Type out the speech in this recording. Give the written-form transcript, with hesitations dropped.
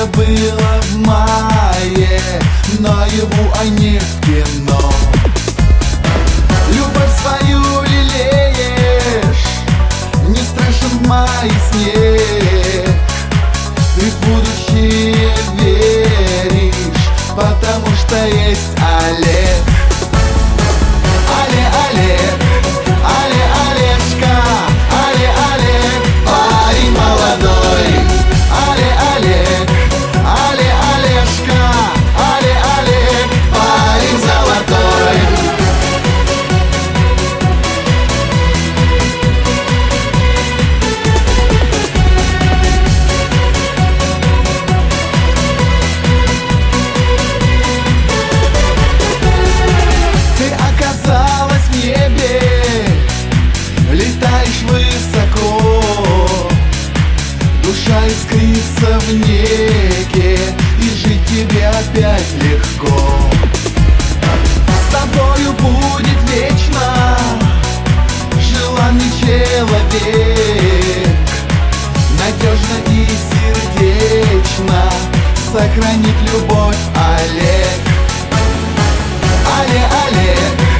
Это было в мае, наяву, а не в кино. Любовь свою лелеешь, не страшен в мае снег. Ты в будущее веришь, потому что есть Олег. Олег, Олежка, Олег, парень молодой. Олег, Олежка, Олег, парень золотой. Ты оказалась в небе, летаешь высоко, душа искрится в неге, и жить тебе опять легко. С тобою будет вечно желанный человек, надежно и сердечно сохранит любовь Олег. Олег,